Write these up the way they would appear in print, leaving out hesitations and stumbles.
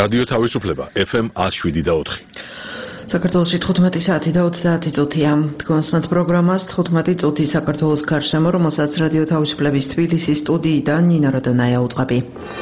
რადიო თავისუფლება FM 107.4. საქართველოში 15 საათი და 30 წუთია. თქვენს პროგრამას 15 წუთი საქართველოს გარშემო, რომელსაც რადიო თავისუფლების თბილისის სტუდიიდან ნინა როდონაია უწყები.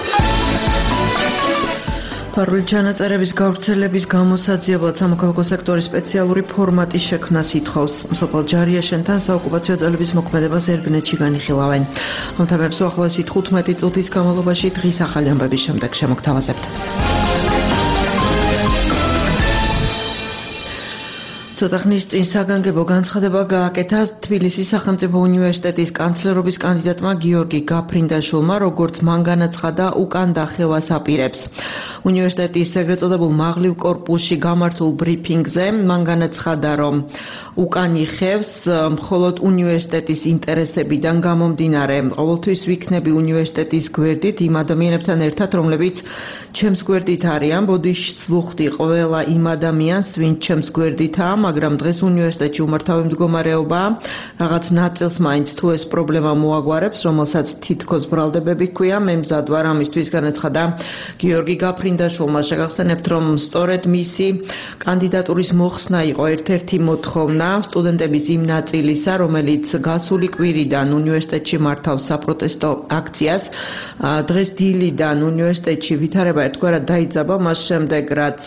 ფარული ჩანაწერების გავრცელების გამოსაძიებლად სამოქალაქო სექტორის სპეციალური ფორმატის შექმნას ითხოვს. მსოფლ ჯარიაშენთან საოკუპაციო ძალების მოქმედებას ერბინეთში განიხილავენ. ამ თემებს უახლოესი 15 წუთის განმავლობაში დღის ახალი ამბების შემდეგ შემოგთავაზებთ. ცოტა ხნის წინ საგანგებო განცხადება გააკეთა თბილისის სახელმწიფო უნივერსიტეტის კანცლერობის კანდიდატმა გიორგი გაფრინდაშვილმა, როგორც მან განაცხადა, უკან დახევას აპირებს. უნივერსიტეტის ეგრეთ წოდებულ მაღლივ კორპუსში გამართულ ბრიფინგზე მან განაცხადა, რომ უკან იხევს მხოლოდ უნივერსიტეტის ინტერესებიდან გამომდინარე. ყოველთვის ვიქნები უნივერსიტეტის გვერდით იმ ადამიანებთან ერთად, რომლებიც ჩემს გვერდით არიან. ბოდიშს ვუხდი ყველა იმ ადამიანს, ვინც ჩემს გვერდითაა, მაგრამ დღეს უნივერსიტეტში უმართავი მდგომარეობაა. რაღაც ნაწილს მაინც თუ ეს პრობლემა მოაგვარებს, რომელსაც თითქოს ბრალდებები ჰქვია, მე მზად ვარ ამისთვის, განაცხადა გიორგი გაფრინდაშვილმა. შეგახსენებთ, რომ სწორედ მისი კანდიდატურის მოხსნა იყო ერთ-ერთი მოთხოვნა სტუდენტების იმ ნაწილისა, რომელიც გასული კვირიდან უნივერსიტეტში მართავს საპროტესტო აქციას. დღეს დილიდან უნივერსიტეტში ვითარება ერთგვარად დაიძაბა, მას შემდეგ რაც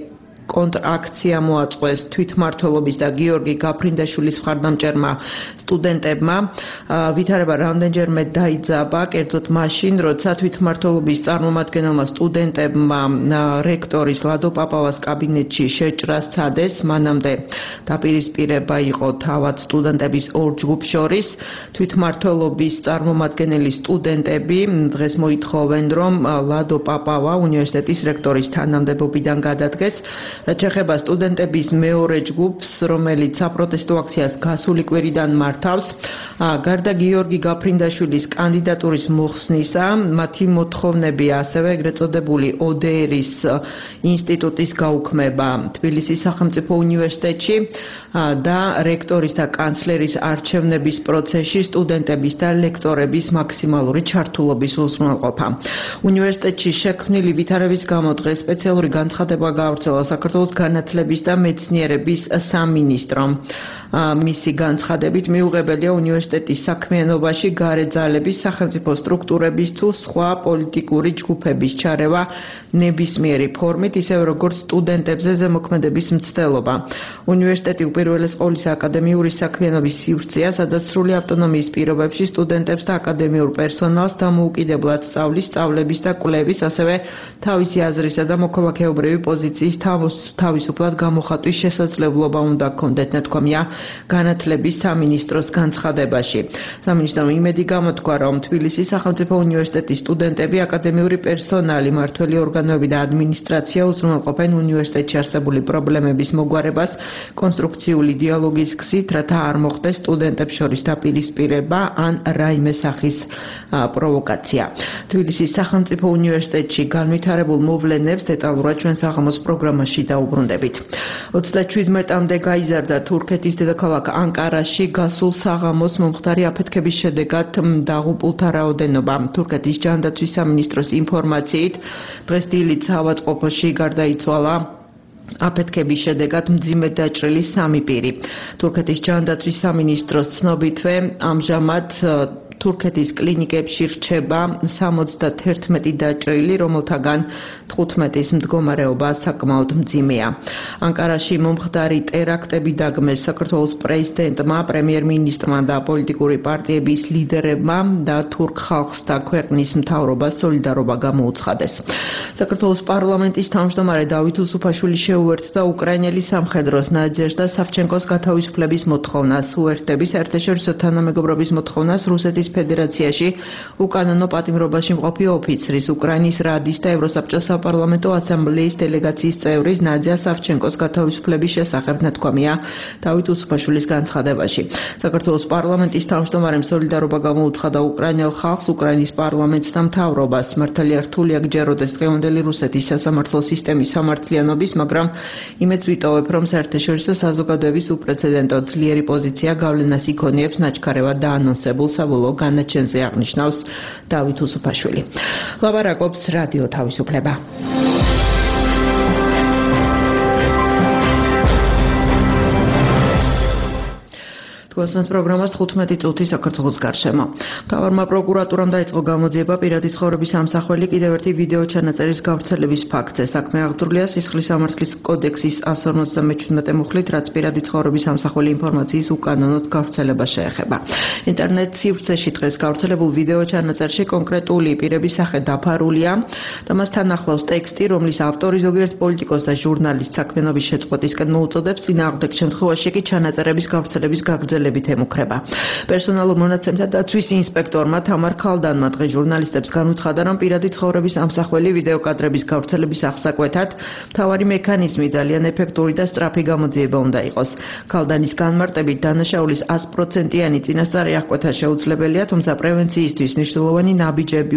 კონტრაქცია მოაწყვეს თვითმმართველობის და გიორგი გაფრინდაშვილის მხარდამჭერმა სტუდენტებმა. ვითარება რამდენჯერმე დაიძაბა, კერძოდ მაშინ, როცა თვითმმართველობის წარმომადგენელმა სტუდენტებმა რექტორის ლადო პაპავას კაბინეტში შეჭრა სცადეს. მანამდე დაპირისპირება იყო თავად სტუდენტების ორ ჯგუფს შორის. თვითმმართველობის წარმომადგენელი სტუდენტები დღეს მოითხოვენ, რომ ლადო პაპავა უნივერსიტეტის რექტორის თანამდებობიდან გადადგეს. რაც შეეხება სტუდენტების მეორე ჯგუფს, რომელიც საპროტესტო აქციას გასული კვირიდან მართავს, გარდა გიორგი გაფრინდაშვილის კანდიდატურის მოხსნისა, მათი მოთხოვნები ასევე ეგრეთ წოდებული ODR-ის ინსტიტუტის გაუქმება თბილისის სახელმწიფო უნივერსიტეტში და რექტორის და კანცლერის არჩევნების პროცესში სტუდენტების და ლექტორების მაქსიმალური ჩართულობის უზრუნველყოფა. უნივერსიტეტში შექმნილი ვითარების გამო დღეს სპეციალური განცხადება გაავრცელა საქართველოს განათლების და მეცნიერების სამინისტრომ. მისი განცხადებით მიუღებელია უნივერსიტეტის საქმიანობაში გარე ძალების, სახელმწიფო სტრუქტურების თუ სხვა პოლიტიკური ჯგუფების ჩარევა ნებისმიერი ფორმით, ისევე როგორც სტუდენტებზე ზემოქმედების მცდელობა. უნივერსიტეტი უპირველეს ყოვლისა აკადემიური საქმიანობის სივრცეა, სადაც სრული ავტონომიის პირობებში სტუდენტებს და აკადემიურ პერსონალს დამოუკიდებლად სწავლის, სწავლების და კვლევის, ასევე თავისი აზრისა და მოქალაქეობრივი პოზიციის თავისუფლად გამოხატვის შესაძლებლობა უნდა ჰქონდეთ, ნათქვამია განათლების სამინისტროს განცხადებაში. სამინისტრომ იმედი გამოთქვა, რომ თბილისის სახელმწიფო უნივერსიტეტის სტუდენტები, აკადემიური პერსონალი, მმართველი ორგანოები და ადმინისტრაცია უზრუნველყოფენ უნივერსიტეტში არსებული პრობლემების მოგვარებას კონსტრუქციული დიალოგის გზით, რათა არ მოხდეს სტუდენტებს შორის დაპირისპირება ან რაიმე სახის პროვოკაცია. თბილისის სახელმწიფო უნივერსიტეტში განვითარებულ მოვლენებს დეტალურად ჩვენ საღამოს პროგრამაში დაუბრუნდებით. 37-მდე გაიზარდა თურქეთის დედაქალაქ ანკარაში გასულ საღამოს მომხდარი აფეთქების შედეგად დაღუპულთა რაოდენობა. თურქეთის ჯანდაცვის სამინისტროს ინფორმაციით დღეს დილით საავადმყოფოში გარდაიცვალა აფეთქების შედეგად მძიმედ დაჭრილი 3 პირი. თურქეთის ჯანდაცვის სამინისტროს ცნობითვე ამჟამად თურქეთის კლინიკებში რჩება 71 დაჭრილი, რომელთაგან 15-ის მდგომარეობა საკმაოდ მძიმეა. ანკარაში მომხდარი ტერაქტები დაგმეს საქართველოს პრეზიდენტმა, პრემიერ-მინისტრმა და პოლიტიკური პარტიების ლიდერებმა და თურქ ხალხს და ქვეყნის მთავრობას სოლიდარობა გამოუცხადეს. საქართველოს პარლამენტის თავმჯდომარე დავით უსუფაშვილი შეუერთდა უკრაინელი სამხედროს ნადეჟდა სავჩენკოს გათავისუფლების მოთხოვნას, უერთდების საერთაშორისო თანამეგობრობის მოთხოვნას რუსეთის ფედერაციაში უკანონო პატიმრობაში მყოფი ოფიცრის, უკრაინის რადის და ევროსაბჭოს საპარლამენტო ასამბლეის დელეგაციის წევრის ნადია სავჩენკოს გათავისუფლების შესახებ, ნათქვამია დავით უსუფაშვილის განცხადებაში. საქართველოს პარლამენტის თავმჯდომარემ სოლიდარობა გამოუცხადა უკრაინელ ხალხს, უკრაინის პარლამენტს და მთავრობას. მართალია რთული აგჯეროდეს დღევანდელი რუსეთის სასამართლო სისტემის სამართლიანობის, მაგრამ იმედს ვიტოვებ, რომ საერთაშორისო საზოგადოების უპრეცედენტო ძლიერი პოზიცია გავლენას იქონიებს ნაჩქარევად დაანონსებულ საბოლოო განაჩენზე, აღნიშნავს დავით უსუფაშვილი. ლაპარაკობს რადიო თავისუფლება. თქვენს პროგრამას 15 წუთი საქართველოს გარშემო. მთავარმა პროკურატურამ დაიწყო გამოძიება პირადი ცხოვრების ამსახველი კიდევ ერთი ვიდეო ჩანაწერის გავრცელების ფაქტზე. საქმე აღძრულია სისხლის სამართლის კოდექსის 157 მუხლით, რაც პირადი ცხოვრების ამსახველი ინფორმაციის უკანონოდ გავრცელებას შეეხება. ინტერნეტ სივრცეში დღეს გავრცელებულ ვიდეო ჩანაწერში კონკრეტული პირების სახე დაფარულია და მასთან ახლავს ტექსტი, რომლის ავტორი ზოგიერთ პოლიტიკოს და ჟურნალისტ საქმიანობის შეწყვეტისკენ მოუწოდებს, წინააღმდეგ შემთხვევაში კი ჩანაწერების გავრცელების გაგრძელებით ემუქრება. პერსონალურ მონაცემთა დაცვის ინსპექტორმა თამარ ქალდანმა დღეს ჟურნალისტებს განუცხადა, რომ პირადი ცხოვრების ამსახველი ვიდეო კადრების გავრცელების აღსაკვეთად მთავარი მექანიზმი ძალიან ეფექტური და სწრაფი გამოძიება უნდა იყოს. ქალდანის განმარტებით დანაშაულის 100%-იანი წინასწარი აღკვეთა შეუძლებელია, თუმცა პრევენციისთვის მნიშვნელოვანი ნაბიჯები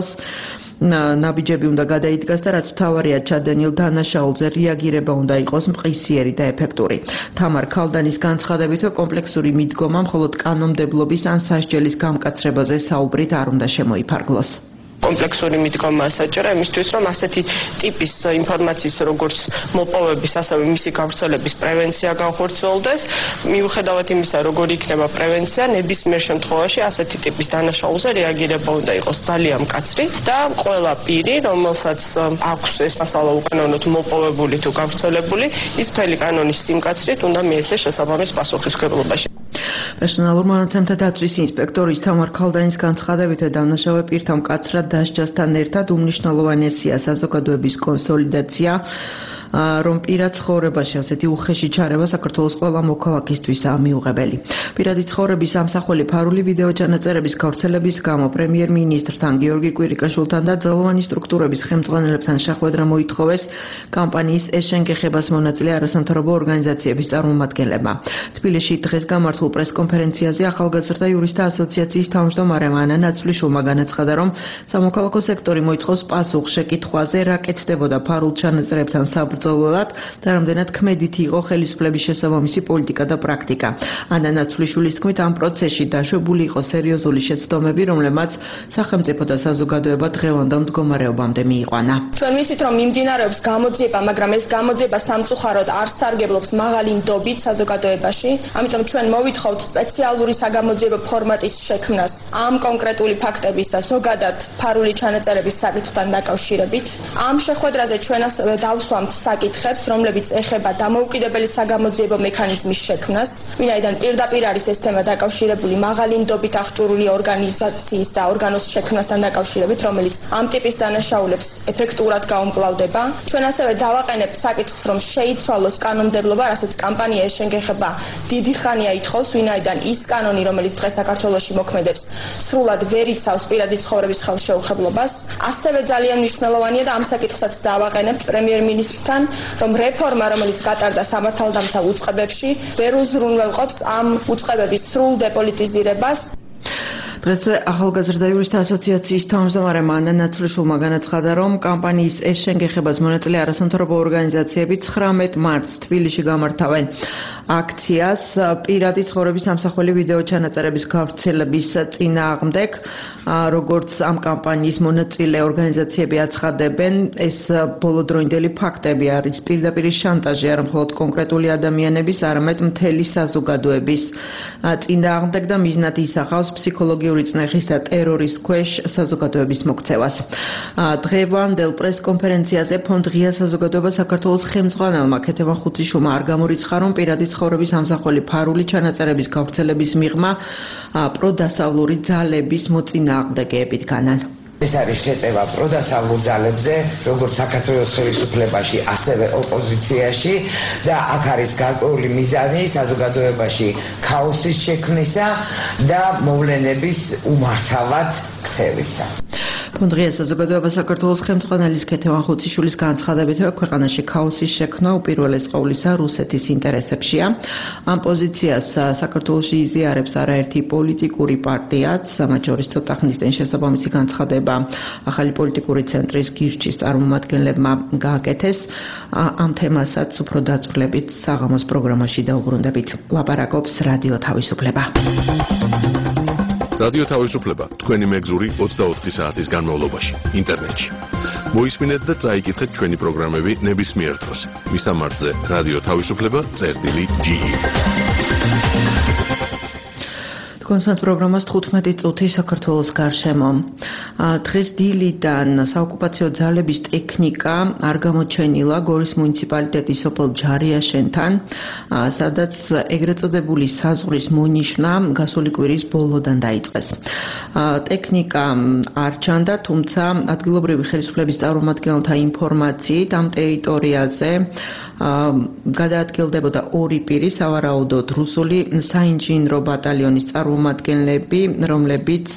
უნდა გადაიდგას და რაც მთავარია ჩადენილ დანაშაულზე რეაგირება უნდა იყოს მყისიერი და ეფექტური. თამარ ქალდანის განცხადებით, კომპლექსური მიდგომა მხოლოდ კანონმდებლობის ან სასჯელის გამკაცრებაზე საუბრით არ უნდა შემოიფარგლოს. კომპლექსური მიდგომა საჭირო იმისთვის, რომ ასეთი ტიპის ინფორმაციის როგორც მოპოვების, ასევე მისი გავრცელების პრევენცია განხორციელდეს. მიუხედავად იმისა, როგორი იქნება პრევენცია, ნებისმიერ შემთხვევაში ასეთი ტიპის დანაშაულზე რეაგირება უნდა იყოს ძალიან მკაცრი და ყველა პირი, რომელსაც აქვს ეს მასალა უკანონოდ მოპოვებული თუ გავრცელებული, ის მთელი კანონის სიმკაცრით უნდა მიეცეს შესაბამის პასუხისმგებლობაში. პერსონალურ მონაცემთა დაცვის ინსპექტორის თამარ ქალდანის განცხადებით, დანაშაულ პირთა მკაცრად დასჯასთან ერთად უმნიშვნელოვანესია საზოგადოების კონსოლიდაცია, რომ პირად ცხოვრებაში ასეთი უხეში ჩარევა საქართველოს ყველა მოქალაქისთვისაა მიუღებელი. პირადი ცხოვრების ამსახველი ფარული ვიდეო ჩანაწერების გავრცელების გამო პრემიერ-მინისტრთან გიორგი კვირიკაშვილთან და ძალოვანი სტრუქტურების ხელმძღვანელებთან შეხვედრა მოითხოვეს კამპანიის ეშენგეხებას მონაწილე არასამთავრობო ორგანიზაციების წარმომადგენლებმა. თბილისში დღეს გამართულ პრესკონფერენციაზე ახალგაზრდა იურისტთა ასოციაციის თავმჯდომარე ანა ნაცვლიშვილმა განაცხადა, რომ სამოქალაქო სექტორი მოითხოვს პასუხს შეკითხვაზე, რა კეთდებოდა ფარულ ჩანაწერებთან საბრძოლველად და რამდენად ქმედითი იყო ხელისუფლების შესაბამისი პოლიტიკა და პრაქტიკა. ანა ნაცვლიშვილის თქმით, ამ პროცესში დაშვებული იყო სერიოზული შეცდომები, რომლებმაც სახელმწიფო და საზოგადოება დღევანდელ მდგომარეობამდე მიიყვანა. ჩვენ ვიცით, რომ მიმდინარეობს გამოძიება, მაგრამ ეს გამოძიება სამწუხაროდ არ სარგებლობს მაღალი ნდობით საზოგადოებაში. ამიტომ ჩვენ მოვითხოვთ სპეციალური საგამოძიებო ფორმატის შექმნას ამ კონკრეტული ფაქტების და ზოგადად ფარული ჩანაწერების საკითხთან დაკავშირებით. ამ შეხვედრაზე ჩვენ ასევე დავსვამთ საკითხებს, რომლებიც ეხება დამოუკიდებელი საგამოძიებო მექანიზმის შექმნას, ვინაიდან პირდაპირ არის ეს თემა დაკავშირებული მაღალი ნდობით აღჭურვილი ორგანიზაციის და ორგანოს შექმნასთან დაკავშირებით, რომელიც ამ ტიპის დანაშაულებს ეფექტურად გაუმკლავდება. ჩვენ ასევე დავაყენებთ საკითხს, რომ შეიცვალოს კანონმდებლობა, რასაც კამპანია ეშენგეხება დიდი ხანია ითხოვს, ვინაიდან ის კანონი, რომელიც დღეს საქართველოში მოქმედებს, სრულად ვერ იცავს პირადი ცხოვრების ხელშეუხებლობას. ასევე ძალიან მნიშვნელოვანია და ამ საკითხსაც დავაყენებთ პრემიერ-მინისტრთან, რომ რეფორმა, რომელიც გატარდა სამართალდამცავ უწყებებში, ვერ უზრუნველყოფს ამ უწყებების სრულ დეპოლიტიზირებას. დღესვე ახალგაზრდა იურისტთა ასოციაციის თავმჯდომარე ანა ნაცვლიშვილმა განაცხადა, რომ კამპანიის ეშენგეხებას მონაწილე არასამთავრობო ორგანიზაციები 19 მარტს თბილისში გამართავენ აქციას პირადი ცხოვრების ამსახველი ვიდეო ჩანაწერების გავრცელების წინააღმდეგ. როგორც ამ კამპანიის მონაწილე ორგანიზაციები აცხადებენ, ეს ბოლოდროინდელი ფაქტები არის პირდაპირ შანტაჟი არა მხოლოდ კონკრეტული ადამიანების, არამედ მთელი საზოგადოების წინააღმდეგ და მიზნად ისახავს ფსიქოლოგიური წნეხის და ტერორის ქვეშ საზოგადოების მოქცევას. დღევანდელ პრესკონფერენციაზე ფონდ ღია საზოგადოება საქართველოს ხელმძღვანელმა ქეთევან ხუციშვილმა არ გამორიცხა, რომ პირადი ცხოვრების ამსახველი ფარული ჩანაწერების გავრცელების მიღმა პროდასავლური ძალების მოწინააღმდეგეებით განან. ეს არის შეტევა პროდასავლურ ძალებზე, როგორც საქართველოს ხელისუფლებაში, ასევე ოპოზიციაში და აქ არის გარკვეული მიზანი საზოგადოებაში ქაოსის შექმნისა და მოვლენების უმართავად ქცევისა. ფონდ ღია საზოგადოება საქართველოს ხელმძღვანელის ქეთევან ხუციშვილის განცხადებით, ქვეყანაში ქაოსის შექმნა უპირველეს ყოვლისა რუსეთის ინტერესებშია. ამ პოზიციას საქართველოში იზიარებს არაერთი პოლიტიკური პარტიაც, მათ შორის ცოტა ხნის წინ შესაბამისი განცხადება ახალი პოლიტიკური ცენტრის გირჩის წარმომადგენლებმა გააკეთეს. ამ თემასაც უფრო დაწვრილებით საღამოს პროგრამაში დაუბრუნდებით. ლაპარაკობს რადიო თავისუფლება. რადიო თავისუფლება თქვენი მეგზური 24 საათის განმავლობაში ინტერნეტში. მოისმინეთ და წაიკითხეთ ჩვენი პროგრამები ნებისმიერ დროს. მისამართზე რადიო თავისუფლება.ge კონსtant პროგრამას 15 წუთი საქართველოს გარშემო. დღეს დილიდან საოკუპაციო ძალების ტექნიკა არ გამოჩენილა გორის მუნიციპალიტეტის სოფელ ჯარიაშენთან, სადაც ეგრეთ წოდებული საზღვრის მონიშნა გასული კვირის ბოლოდან დაიწყეს. ტექნიკა არ ჩანდა, თუმცა ადგილობრივი ხელისუფლების წარმომადგენელთა ინფორმაციით ამ ტერიტორიაზე გადაადგილდებოდა 2 პირი, სავარაუდოდ რუსული საინჟინრო ბატალიონის წარმომადგენლები, რომლებიც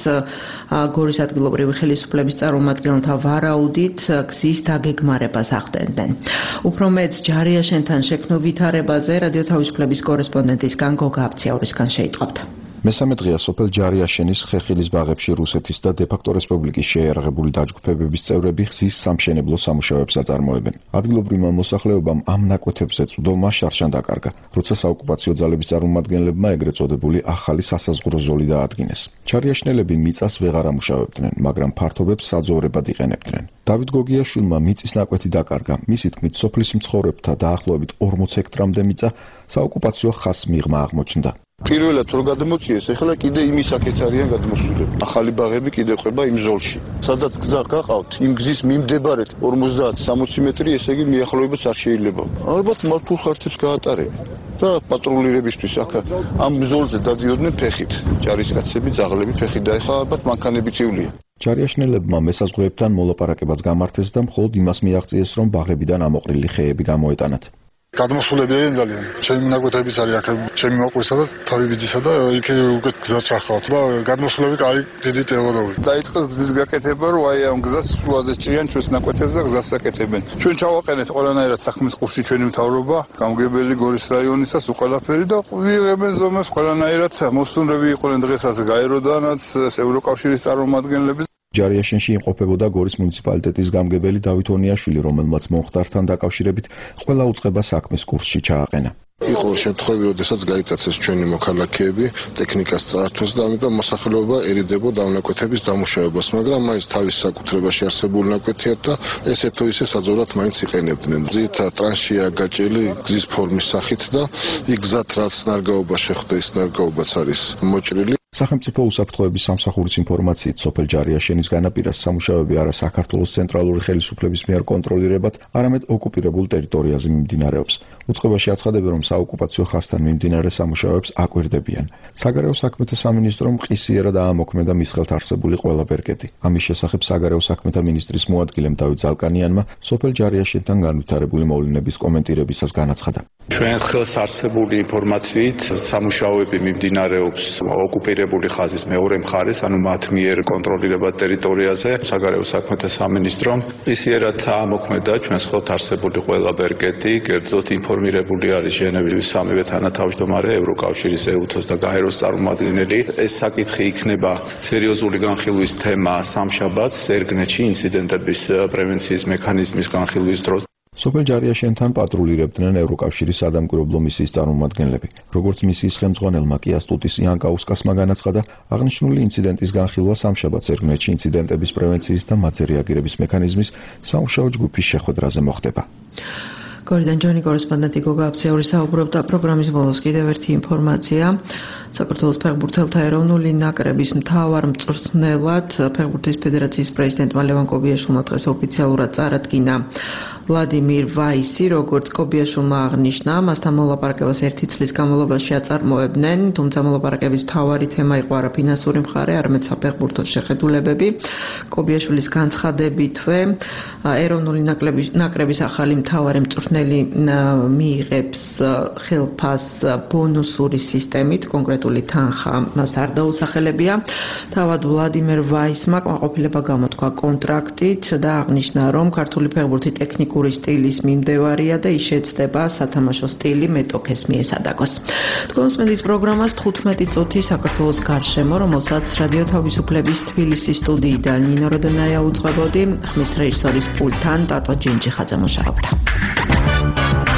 გორის ადგილობრივი ხელისუფლების წარმომადგენელთა ვარაუდით გზის დაგეგმარებას ახდენდნენ. უფრო მეც ჯარიაშენთან შექმნილ ვითარებაზე რადიო თავისუფლების კორესპონდენტისგან გოგა აბციაურისგან შეიტყავთ. მესამე დღეა სოფელ ჯარიაშენის ხეხილის ბაღებში რუსეთის და დე-ფაქტო რესპუბლიკის შეიარაღებული დაჯგუფებების წევრები გზის სამშენებლო სამუშაოებს აწარმოებენ. ადგილობრივმა მოსახლეობამ ამ ნაკვეთებზე წვდომა შარშან დაკარგა, როცა საოკუპაციო ძალების წარმომადგენლებმა ეგრეთ წოდებული ახალი სასაზღვრო ზოლი დაადგინეს. ჯარიაშნელები მიწას ვეღარ ამუშავებდნენ, მაგრამ ფართობებს საძოვრებად იყენებდნენ. დავით გოგიაშვილმა მიწის ნაკვეთი დაკარგა. მისი თქმით, სოფლის მცხოვრებთა დაახლოებით 40 ჰექტრამდე მიწა საოკუპაციო ხაზს მიღმა აღმოჩნდა. პირველად რო გადმოწიეს, ეხლა კიდე იმის აქეთ არიან გადმოსულები. ახალი ბაღები კიდე ყვება იმ ზოლში. სადაც გზა გაყავთ, იმ გზის მიმდებარედ 50-60 მეტრი, ესე იგი მიახლოებაც არ შეიძლება. ალბათ მართულ ხარჯებს გაატარებენ. და პატრულირებისთვის აქ ამ ზოლზე დადიოდნენ ფეხით. ჯარისკაცები, ძაღლები ფეხით და ეხლა ალბათ მანქანებით ივლია. ჯარიაშნელებმა მესაზღვრეებთან მოლაპარაკებაც გამართეს და მხოლოდ იმას მიაღწიეს, რომ ბაღებიდან ამოყრილი ხეები გამოეტანათ. გადმოსულები არიან ძალიან. ჩემი ნაკვეთებიც არის აქ, ჩემი მოყვისა და თავი ბიძისა და იქ უკვე გზა ჩახავთ და გადმოსულები კაი დიდი ტელოდოვი. დაიწყეს გზის გაკეთება, რომ აი ამ გზას შუაზე ჭრიან ჩვენს ნაკვეთებს და გზას აკეთებენ. ჩვენ ჩავაყენეთ ყველანაირად საქმის კურსში ჩვენი მთავრობა, გამგებელი გორის რაიონისას უყალაფერი და ვიღებენ ზომებს ყველანაირად მოსუნრები იყვნენ დღესაც გაეროდანაც ევროკავშირის წარმომადგენლები. ჯარიაშენში იმყოფებოდა გორის მუნიციპალიტეტის გამგებელი დავით ონიაშვილი, რომელმაც მომხდართან დაკავშირებით ყველა უწყება საქმის კურსში ჩააყენა. იყო შემთხვევები, როდესაც გაიტაცეს ჩვენი მოქალაქეები ტექნიკას წართვეს და ამიტომ მოსახლეობა ერიდებოდა ამ ნაკვეთების დამუშავებას, მაგრამ მაინც თავის საკუთრებაში არსებული ნაკვეთია და ესე თუ ისე საძოვრად მაინც იყენებდნენ. გზით ტრანშია გაჭრილი გზის ფორმის სახით და იქ გზად რაც ნარგაობა შეხვდა, ის ნარგაობაც არის მოჭრილი. სახელმწიფო უსაფრთხოების სამსახურის ინფორმაციით, სოფელ ჯარიაშენის განაპირას სამუშაოები არა საქართველოს ცენტრალური ხელისუფლების მიერ კონტროლირებად, არამედ ოკუპირებულ ტერიტორიაზე მიმდინარეობს. უწყებაში აცხადებენ, რომ საოკუპაციო ხაზთან მიმდინარე სამუშაოებს აკვირდებიან. საგარეო საქმეთა სამინისტრომ ყისიერად აამოქმედა მის ხელთ არსებული ყველა ბერკეტი. ამის შესახებ საგარეო საქმეთა მინისტრის მოადგილემ დავით ზალკანიანმა სოფელ ჯარიაშენთან განვითარებული მოვლენების კომენტირებისას განაცხადა. ჩვენ ხელს არსებული ინფორმაციით სამუშაოები მიმდინარეობს ოკუპირებული ხაზის მეორე მხარეს, ანუ მათ მიერ კონტროლირებად ტერიტორიაზე. საგარეო საქმეთა სამინისტრომ ყისიერად აამოქმედა ჩვენს ხელთ არსებული ყველა ბერკეტი, კერძოდ ინფორმირებული არის ჟენევის სამივე თანათავმჯდომარე, ევროკავშირის EUTOS და გაეროს წარმომადგენელი. ეს საკითხი იქნება სერიოზული განხილვის თემა სამშაბათს ერგნეთში ინციდენტების პრევენციის მექანიზმის განხილვის დროს. სოფელ ჯარიაშენთან პატრულირებდნენ ევროკავშირის სადამკვირვებლო მისიის წარმომადგენლები. როგორც მისიის ხელმძღვანელმა კი ასტუტის იანკაუსკასმა განაცხადა, აღნიშნული ინციდენტის განხილვა სამშაბათს ერგნეთში ინციდენტების პრევენციის და მათზე რეაგირების მექანიზმის სამუშაო ჯგუფის შეხვედრაზე მოხდება. გორიდან ჯონი კორესპონდენტი გოგა აბციაური საუბრობდა. პროგრამის ბოლოს კიდევ ერთი ინფორმაცია. საქართველოს ფეხბურთელთა ეროვნული ნაკრების მთავარ მწვრთნელად ფეხბურთის ფედერაციის პრეზიდენტმა ლევან კობიაშვილმა დღეს ოფიციალურად წარადგინა ვლადიმირ ვაისი, როგორც კობიაშვილმა აღნიშნა, მასთან მოლაპარაკებას 1 წლის განმავლობაში აწარმოებდნენ, თუმცა მოლაპარაკების მთავარი თემა იყო არა ფინანსური მხარე, არამედ საფეხბურთო შეხედულებები. კობიაშვილის განცხადებითვე ეროვნული ნაკრების ახალი მთავარი მწვრთნელი მიიღებს ხელფას ბონუსური სისტემით, კონკრეტული თანხა მას არ დაუსახელებია. თავად ვლადიმერ ვაისმა კმაყოფილება გამოთქვა კონტრაქტით და აღნიშნა, რომ ქართული ფეხბურთი ტექნიკური სტილის მიმდევარია და ის შეცდება სათამაშო სტილი მეტოქეს მიესადაგოს. თქვენ მსმენთ პროგრამას 15 წუთი საქართველოს გარშემო, რომელსაც რადიო თავისუფლების თბილისის სტუდიიდან ნინო როდენაია უძღვებოდი, ხმის რეჟისორის პულტთან ტატო ჯინჯიხაძე მუშაობდა.